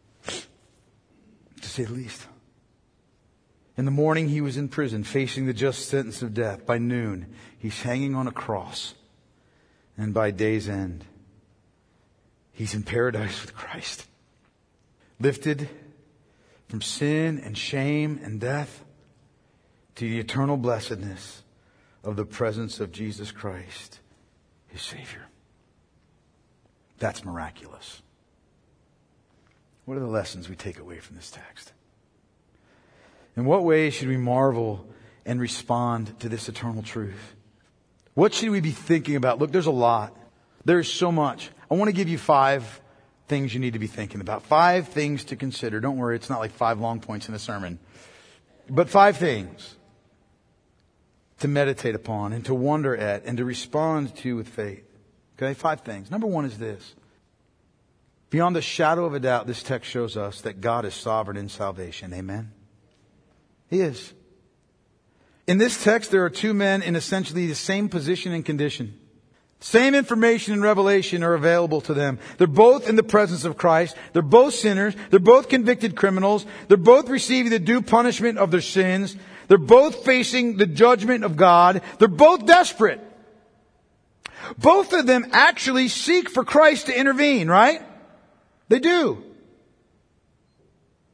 to say the least. In the morning, he was in prison, facing the just sentence of death. By noon, he's hanging on a cross. And by day's end, he's in paradise with Christ. Lifted from sin and shame and death to the eternal blessedness of the presence of Jesus Christ, his Savior. That's miraculous. What are the lessons we take away from this text? In what ways should we marvel and respond to this eternal truth? What should we be thinking about? Look, there's a lot. There's so much. I want to give you 5 things you need to be thinking about. 5 things to consider. Don't worry, it's not like 5 long points in a sermon. But 5 things to meditate upon and to wonder at and to respond to with faith. Okay, 5 things. Number 1 is this. Beyond the shadow of a doubt, this text shows us that God is sovereign in salvation. Amen? He is. In this text, there are 2 men in essentially the same position and condition. Same information and revelation are available to them. They're both in the presence of Christ. They're both sinners. They're both convicted criminals. They're both receiving the due punishment of their sins. They're both facing the judgment of God. They're both desperate. Both of them actually seek for Christ to intervene, right? They do.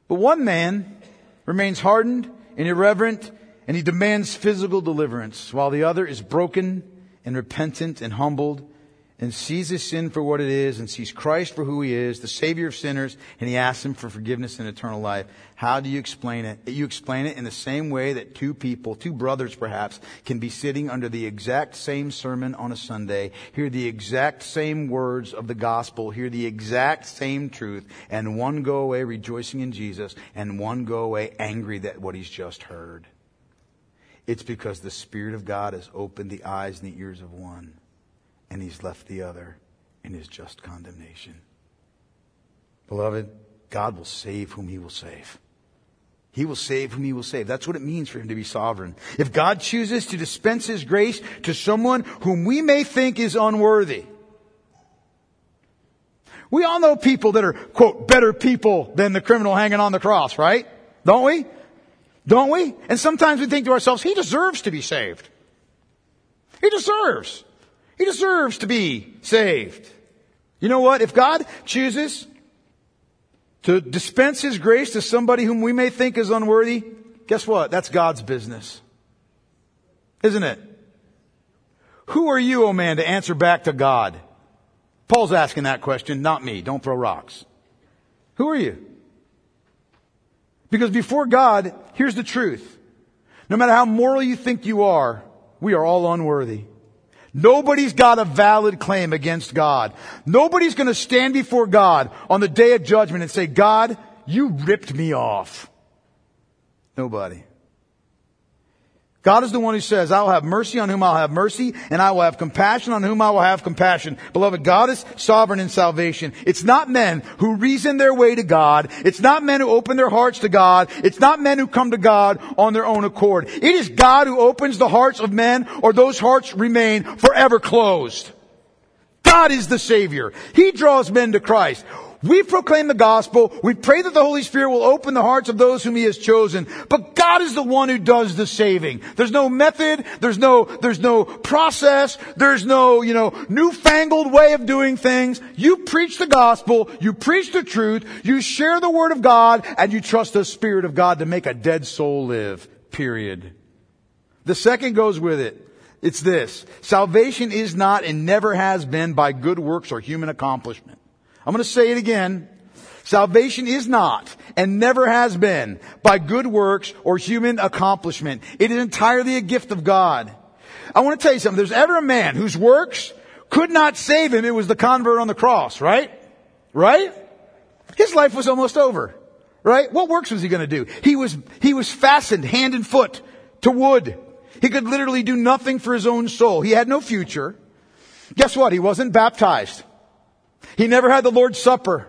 But one man remains hardened and irreverent, and he demands physical deliverance, while the other is broken and repentant and humbled and sees his sin for what it is and sees Christ for who he is, the Savior of sinners, and he asks him for forgiveness and eternal life. How do you explain it? You explain it in the same way that two people, two brothers perhaps, can be sitting under the exact same sermon on a Sunday, hear the exact same words of the gospel, hear the exact same truth, and one go away rejoicing in Jesus, and one go away angry at what he's just heard. It's because the Spirit of God has opened the eyes and the ears of one, and he's left the other in his just condemnation. Beloved, God will save whom he will save. He will save whom he will save. That's what it means for him to be sovereign. If God chooses to dispense his grace to someone whom we may think is unworthy. We all know people that are, quote, better people than the criminal hanging on the cross, right? Don't we? Don't we? And sometimes we think to ourselves, he deserves to be saved. He deserves to be saved. You know what? If God chooses to dispense his grace to somebody whom we may think is unworthy, guess what? That's God's business. Isn't it? Who are you, oh man, to answer back to God? Paul's asking that question, not me. Don't throw rocks. Who are you? Because before God, here's the truth. No matter how moral you think you are, we are all unworthy. Nobody's got a valid claim against God. Nobody's going to stand before God on the day of judgment and say, God, you ripped me off. Nobody. God is the one who says, I will have mercy on whom I'll have mercy, and I will have compassion on whom I will have compassion. Beloved, God is sovereign in salvation. It's not men who reason their way to God. It's not men who open their hearts to God. It's not men who come to God on their own accord. It is God who opens the hearts of men, or those hearts remain forever closed. God is the Savior. He draws men to Christ. We proclaim the gospel. We pray that the Holy Spirit will open the hearts of those whom he has chosen. But God is the one who does the saving. There's no method. There's no process. There's no, newfangled way of doing things. You preach the gospel. You preach the truth. You share the word of God, and you trust the Spirit of God to make a dead soul live. Period. The second goes with it. It's this. Salvation is not and never has been by good works or human accomplishment. I'm going to say it again. Salvation is not and never has been by good works or human accomplishment. It is entirely a gift of God. I want to tell you something. There's ever a man whose works could not save him. It was the convert on the cross, right? Right? His life was almost over, right? What works was he going to do? He was fastened hand and foot to wood. He could literally do nothing for his own soul. He had no future. Guess what? He wasn't baptized. He never had the Lord's Supper.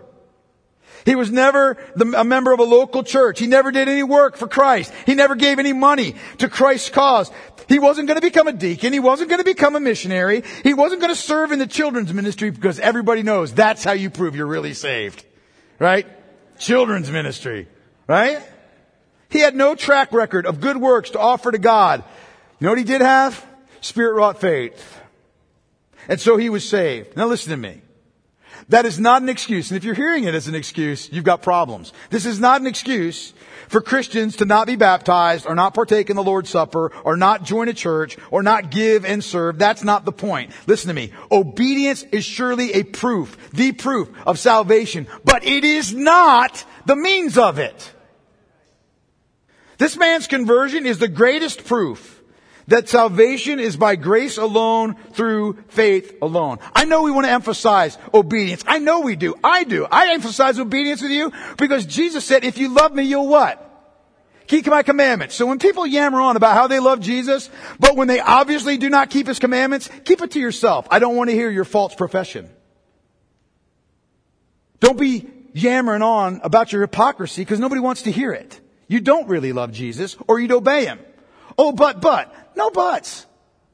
He was never a member of a local church. He never did any work for Christ. He never gave any money to Christ's cause. He wasn't going to become a deacon. He wasn't going to become a missionary. He wasn't going to serve in the children's ministry, because everybody knows that's how you prove you're really saved. Right? Children's ministry. Right? He had no track record of good works to offer to God. You know what he did have? Spirit-wrought faith. And so he was saved. Now listen to me. That is not an excuse. And if you're hearing it as an excuse, you've got problems. This is not an excuse for Christians to not be baptized, or not partake in the Lord's Supper, or not join a church, or not give and serve. That's not the point. Listen to me. Obedience is surely a proof, the proof of salvation, but it is not the means of it. This man's conversion is the greatest proof that salvation is by grace alone, through faith alone. I know we want to emphasize obedience. I know we do. I do. I emphasize obedience with you because Jesus said, if you love me, you'll what? Keep my commandments. So when people yammer on about how they love Jesus, but when they obviously do not keep his commandments, keep it to yourself. I don't want to hear your false profession. Don't be yammering on about your hypocrisy, because nobody wants to hear it. You don't really love Jesus, or you'd obey him. Oh, but. No buts.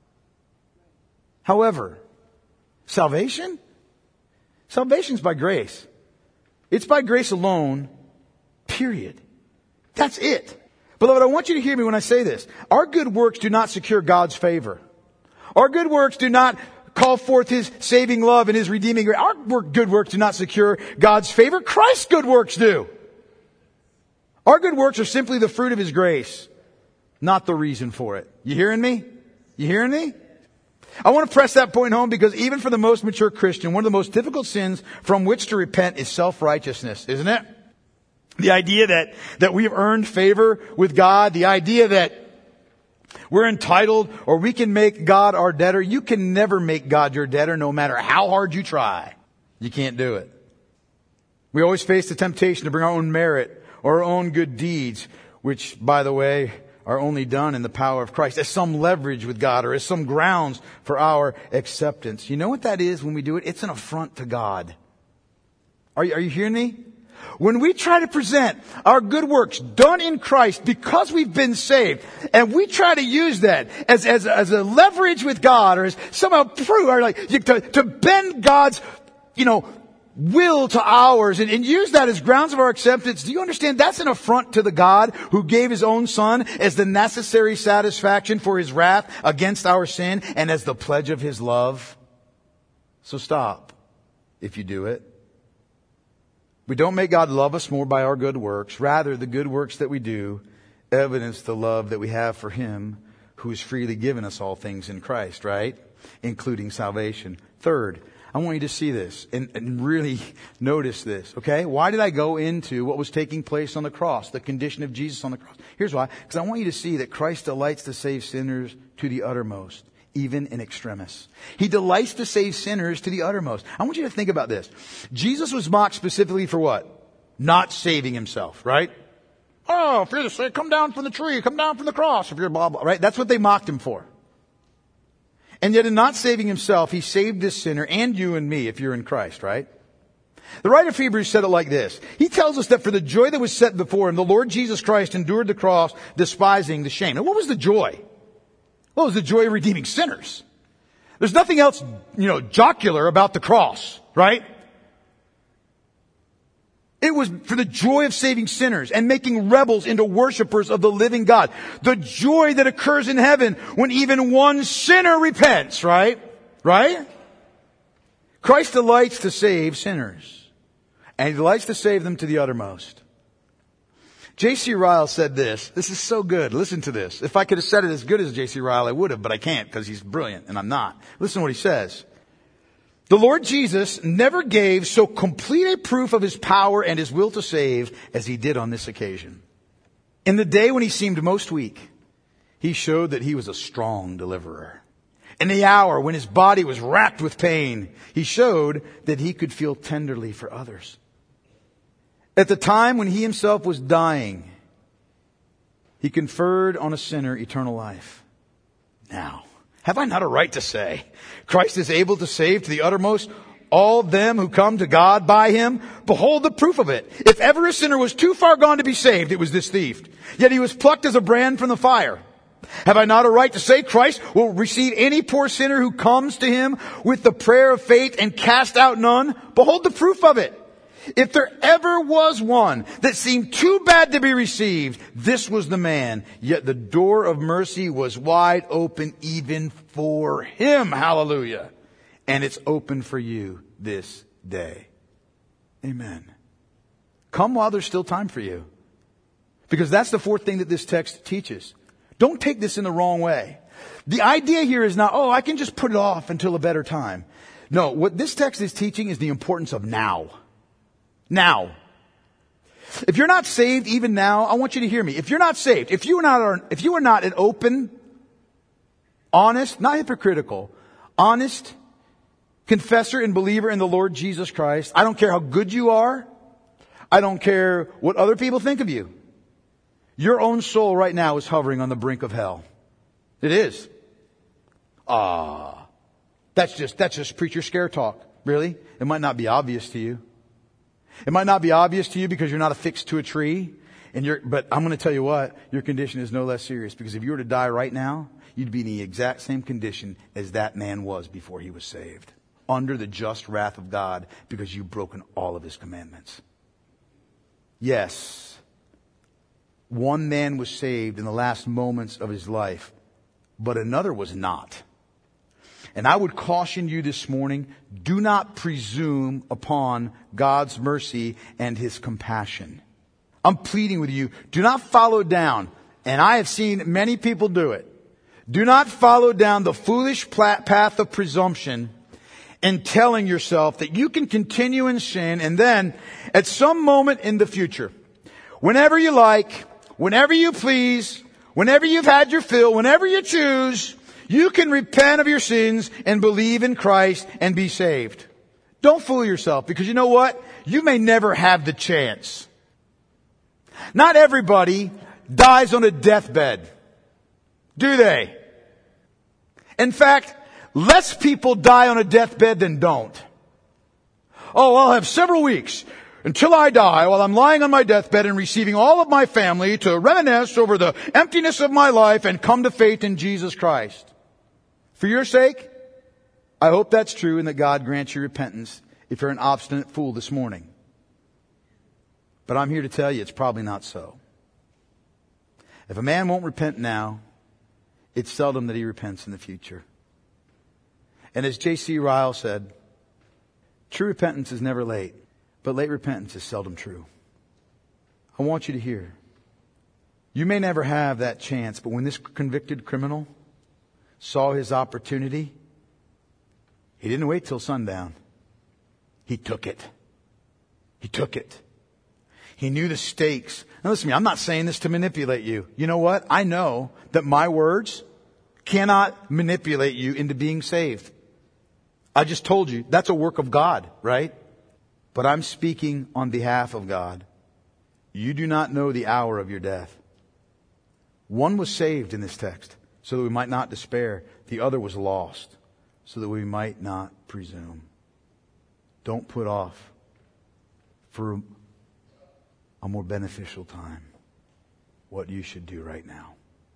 However, salvation? Salvation's by grace. It's by grace alone, period. That's it. Beloved, I want you to hear me when I say this. Our good works do not secure God's favor. Our good works do not call forth his saving love and his redeeming grace. Our good works do not secure God's favor. Christ's good works do. Our good works are simply the fruit of His grace, not the reason for it. You hearing me? You hearing me? I want to press that point home because even for the most mature Christian, one of the most difficult sins from which to repent is self-righteousness, isn't it? The idea that we have earned favor with God, the idea that we're entitled or we can make God our debtor. You can never make God your debtor no matter how hard you try. You can't do it. We always face the temptation to bring our own merit or our own good deeds, which, by the way, are only done in the power of Christ, as some leverage with God or as some grounds for our acceptance. You know what that is when we do it? It's an affront to God. Are you hearing me? When we try to present our good works done in Christ because we've been saved, and we try to use that as a leverage with God or as somehow prove, or like to bend God's, will to ours and use that as grounds of our acceptance. Do you understand? That's an affront to the God who gave His own Son as the necessary satisfaction for His wrath against our sin and as the pledge of His love. So stop if you do it. We don't make God love us more by our good works. Rather, the good works that we do evidence the love that we have for Him who has freely given us all things in Christ, right? Including salvation. Third, I want you to see this and really notice this, okay? Why did I go into what was taking place on the cross, the condition of Jesus on the cross? Here's why. Because I want you to see that Christ delights to save sinners to the uttermost, even in extremis. He delights to save sinners to the uttermost. I want you to think about this. Jesus was mocked specifically for what? Not saving Himself, right? Oh, if you're the Savior, come down from the tree, come down from the cross, if you're blah, blah, right? That's what they mocked Him for. And yet in not saving Himself, He saved this sinner and you and me if you're in Christ, right? The writer of Hebrews said it like this. He tells us that for the joy that was set before Him, the Lord Jesus Christ endured the cross, despising the shame. And what was the joy? Well, it was the joy of redeeming sinners. There's nothing else, jocular about the cross, right? It was for the joy of saving sinners and making rebels into worshipers of the living God. The joy that occurs in heaven when even one sinner repents, right? Right? Christ delights to save sinners. And He delights to save them to the uttermost. J.C. Ryle said this. This is so good. Listen to this. If I could have said it as good as J.C. Ryle, I would have, but I can't because he's brilliant and I'm not. Listen to what he says. The Lord Jesus never gave so complete a proof of His power and His will to save as He did on this occasion. In the day when He seemed most weak, He showed that He was a strong deliverer. In the hour when His body was racked with pain, He showed that He could feel tenderly for others. At the time when He Himself was dying, He conferred on a sinner eternal life. Now, have I not a right to say, Christ is able to save to the uttermost all them who come to God by Him? Behold the proof of it. If ever a sinner was too far gone to be saved, it was this thief. Yet he was plucked as a brand from the fire. Have I not a right to say Christ will receive any poor sinner who comes to Him with the prayer of faith and cast out none? Behold the proof of it. If there ever was one that seemed too bad to be received, this was the man. Yet the door of mercy was wide open even for him. Hallelujah. And it's open for you this day. Amen. Come while there's still time for you. Because that's the fourth thing that this text teaches. Don't take this in the wrong way. The idea here is not, I can just put it off until a better time. No, what this text is teaching is the importance of now. Now, if you're not saved even now, I want you to hear me. If you're not saved, if you are not an open, honest, not hypocritical, honest confessor and believer in the Lord Jesus Christ, I don't care how good you are. I don't care what other people think of you. Your own soul right now is hovering on the brink of hell. It is. That's just preacher scare talk. Really? It might not be obvious to you. It might not be obvious to you because you're not affixed to a tree. But I'm going to tell you what, your condition is no less serious. Because if you were to die right now, you'd be in the exact same condition as that man was before he was saved. Under the just wrath of God because you've broken all of His commandments. Yes, one man was saved in the last moments of his life, but another was not. And I would caution you this morning, do not presume upon God's mercy and His compassion. I'm pleading with you. Do not follow down. And I have seen many people do it. Do not follow down the foolish path of presumption and telling yourself that you can continue in sin and then at some moment in the future, whenever you like, whenever you please, whenever you've had your fill, whenever you choose, you can repent of your sins and believe in Christ and be saved. Don't fool yourself, because you know what? You may never have the chance. Not everybody dies on a deathbed, do they? In fact, less people die on a deathbed than don't. Oh, I'll have several weeks until I die while I'm lying on my deathbed and receiving all of my family to reminisce over the emptiness of my life and come to faith in Jesus Christ. For your sake, I hope that's true and that God grants you repentance if you're an obstinate fool this morning. But I'm here to tell you it's probably not so. If a man won't repent now, it's seldom that he repents in the future. And as J.C. Ryle said, true repentance is never late, but late repentance is seldom true. I want you to hear. You may never have that chance, but when this convicted criminal saw his opportunity, he didn't wait till sundown. He took it. He took it. He knew the stakes. Now listen to me, I'm not saying this to manipulate you. You know what? I know that my words cannot manipulate you into being saved. I just told you, that's a work of God, right? But I'm speaking on behalf of God. You do not know the hour of your death. One was saved in this text, so that we might not despair. The other was lost, so that we might not presume. Don't put off for a more beneficial time what you should do right now.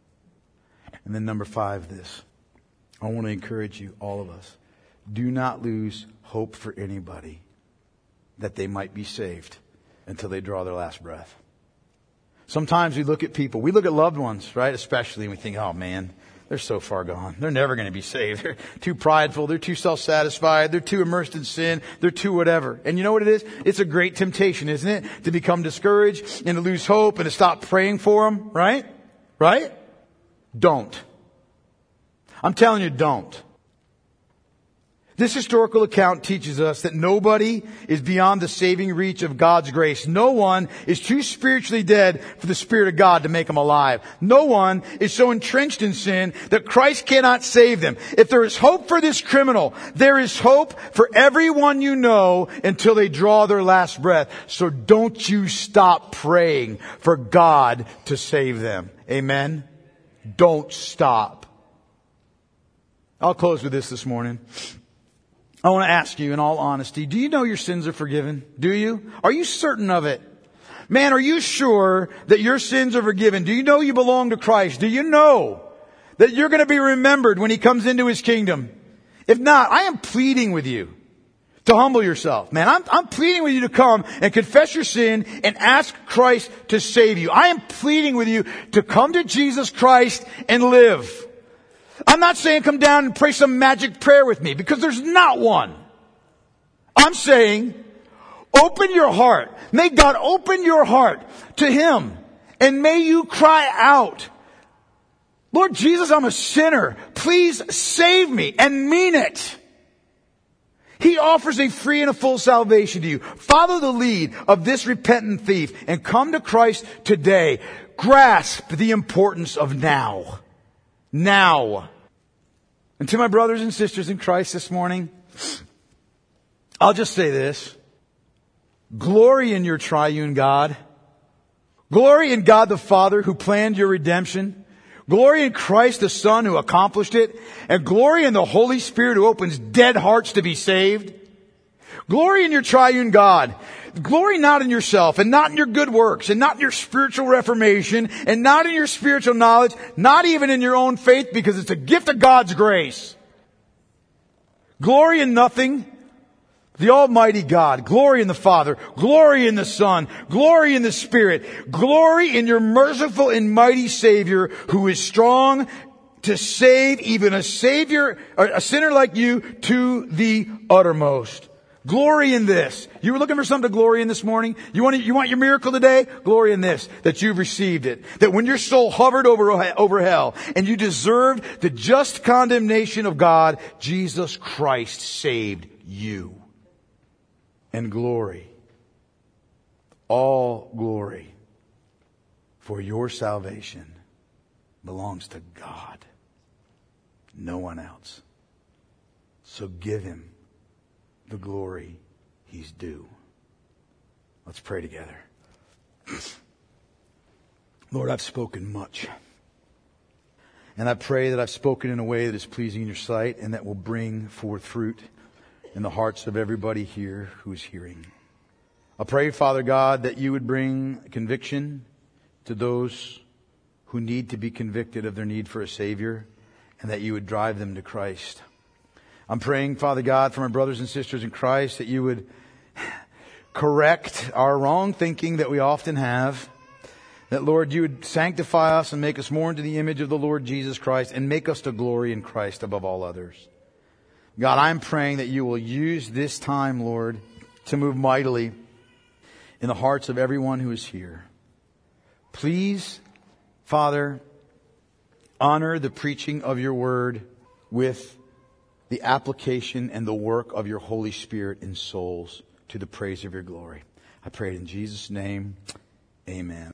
And then number 5, this. I want to encourage you, all of us. Do not lose hope for anybody that they might be saved until they draw their last breath. Sometimes we look at people, we look at loved ones, right? Especially, and we think, oh man, they're so far gone. They're never going to be saved. They're too prideful. They're too self-satisfied. They're too immersed in sin. They're too whatever. And you know what it is? It's a great temptation, isn't it? To become discouraged and to lose hope and to stop praying for them, right? Right? Don't. I'm telling you, don't. This historical account teaches us that nobody is beyond the saving reach of God's grace. No one is too spiritually dead for the Spirit of God to make them alive. No one is so entrenched in sin that Christ cannot save them. If there is hope for this criminal, there is hope for everyone you know until they draw their last breath. So don't you stop praying for God to save them. Amen? Don't stop. I'll close with this morning. I want to ask you in all honesty, do you know your sins are forgiven? Do you? Are you certain of it? Man, are you sure that your sins are forgiven? Do you know you belong to Christ? Do you know that you're going to be remembered when He comes into His kingdom? If not, I am pleading with you to humble yourself. Man, I'm pleading with you to come and confess your sin and ask Christ to save you. I am pleading with you to come to Jesus Christ and live. I'm not saying come down and pray some magic prayer with me, because there's not one. I'm saying open your heart. May God open your heart to Him. And may you cry out, Lord Jesus, I'm a sinner. Please save me, and mean it. He offers a free and a full salvation to you. Follow the lead of this repentant thief and come to Christ today. Grasp the importance of now. Now. And to my brothers and sisters in Christ this morning, I'll just say this. Glory in your triune God. Glory in God the Father who planned your redemption. Glory in Christ the Son who accomplished it. And glory in the Holy Spirit who opens dead hearts to be saved. Glory in your triune God. Glory not in yourself, and not in your good works, and not in your spiritual reformation, and not in your spiritual knowledge, not even in your own faith, because it's a gift of God's grace. Glory in nothing, the Almighty God. Glory in the Father. Glory in the Son. Glory in the Spirit. Glory in your merciful and mighty Savior, who is strong to save even a sinner like you to the uttermost. Glory in this. You were looking for something to glory in this morning? You want your miracle today? Glory in this, that you've received it. That when your soul hovered over hell and you deserved the just condemnation of God, Jesus Christ saved you. And glory, all glory for your salvation belongs to God, no one else. So give Him the glory He's due. Let's pray together. Lord, I've spoken much. And I pray that I've spoken in a way that is pleasing in your sight and that will bring forth fruit in the hearts of everybody here who is hearing. I pray, Father God, that you would bring conviction to those who need to be convicted of their need for a Savior, and that you would drive them to Christ. I'm praying, Father God, for my brothers and sisters in Christ, that you would correct our wrong thinking that we often have. That, Lord, you would sanctify us and make us more into the image of the Lord Jesus Christ and make us to glory in Christ above all others. God, I'm praying that you will use this time, Lord, to move mightily in the hearts of everyone who is here. Please, Father, honor the preaching of your word with the application and the work of your Holy Spirit in souls to the praise of your glory. I pray it in Jesus' name. Amen.